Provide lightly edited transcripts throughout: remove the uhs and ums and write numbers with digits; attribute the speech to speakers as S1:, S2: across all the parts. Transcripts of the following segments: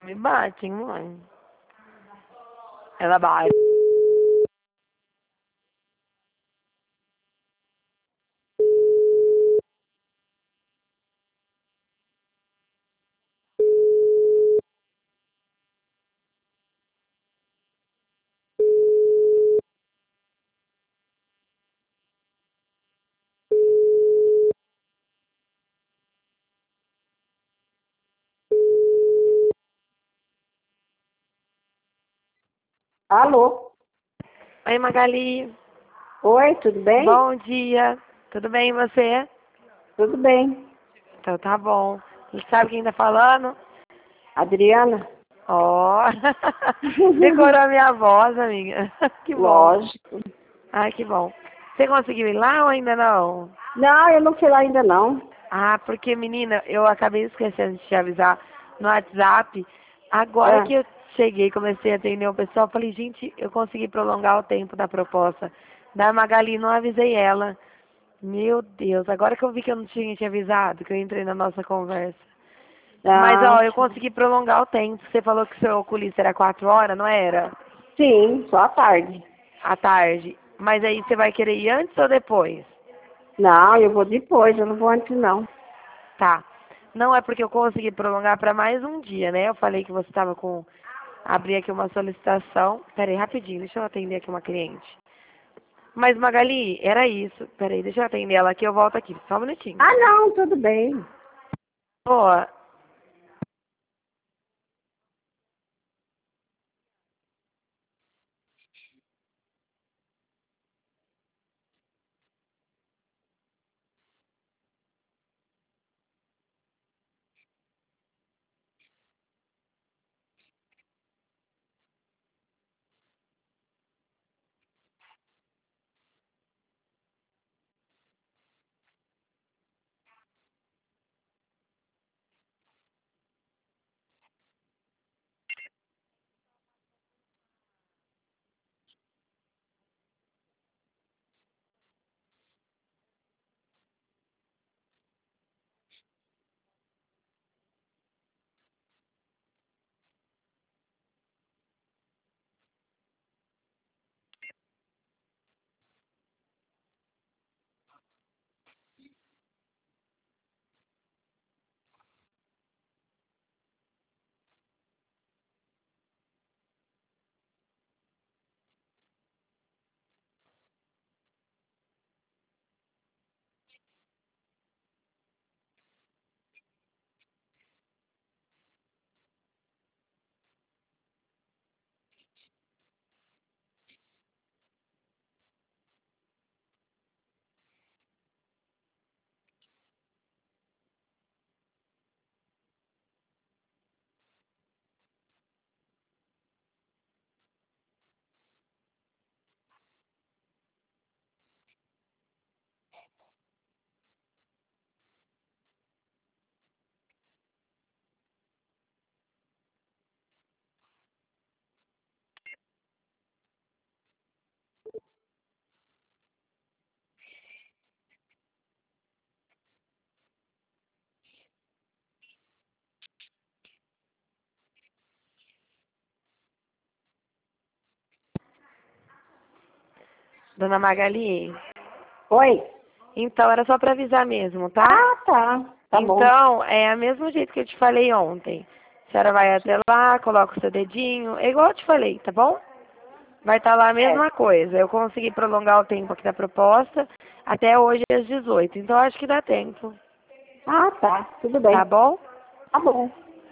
S1: Me bate, hein, mãe? Ela bate.
S2: Alô?
S1: Oi, Magali.
S2: Oi, tudo bem?
S1: Bom dia. Tudo bem e você?
S2: Tudo bem.
S1: Então tá bom. E sabe quem tá falando?
S2: Adriana?
S1: Ó, decorou a minha voz, amiga. Que bom.
S2: Lógico.
S1: Ai, que bom. Você conseguiu ir lá ou ainda não?
S2: Não, eu não fui lá ainda não.
S1: Ah, porque, menina, eu acabei esquecendo de te avisar no WhatsApp. Agora
S2: Ah,
S1: que eu cheguei, comecei a atender o pessoal, falei, gente, eu consegui prolongar o tempo da proposta da Magali, não avisei ela. Meu Deus, agora que eu vi que eu não tinha te avisado, que eu entrei na nossa conversa. Mas, ó, eu consegui prolongar o tempo. Você falou que seu oculista era 4 horas, não era?
S2: sim, só à tarde.
S1: À tarde. Mas aí você vai querer ir antes ou depois?
S2: Não, eu vou depois, eu não vou antes não.
S1: Tá. Não é porque eu consegui prolongar para mais um dia, né? Eu falei que você estava com. Abri aqui uma solicitação. Peraí, rapidinho, deixa eu atender aqui uma cliente. Mas, Magali, era isso. Peraí, deixa eu atender ela aqui, eu volto aqui. Só um minutinho.
S2: Ah, não, tudo bem.
S1: Ó, dona Magali.
S2: Oi?
S1: Então, era só para avisar mesmo, tá?
S2: Ah, tá. Tá bom.
S1: Então, é o mesmo jeito que eu te falei ontem. A senhora vai até lá, coloca o seu dedinho. É igual eu te falei, tá bom? Vai estar lá a
S2: É.
S1: mesma coisa. Eu consegui prolongar o tempo aqui da proposta até hoje às 18. Então acho que dá tempo.
S2: Ah, tá. Tudo
S1: Tá
S2: bem.
S1: bom?
S2: Tá bom.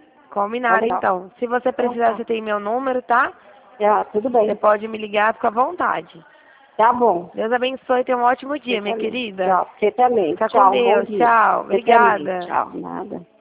S2: Tá
S1: Combinado
S2: legal.
S1: então. Se você
S2: Então
S1: precisar,
S2: tá.
S1: você tem meu número, tá?
S2: Já, tudo
S1: Você
S2: bem.
S1: pode me ligar, fica à vontade.
S2: Tá bom.
S1: Deus abençoe e tenha um ótimo
S2: Você
S1: dia, minha
S2: também.
S1: querida.
S2: Tchau. Você também.
S1: Fica com
S2: Tchau. Bom
S1: Deus.
S2: dia.
S1: Tchau.
S2: Você também.
S1: Obrigada.
S2: Tchau. Nada.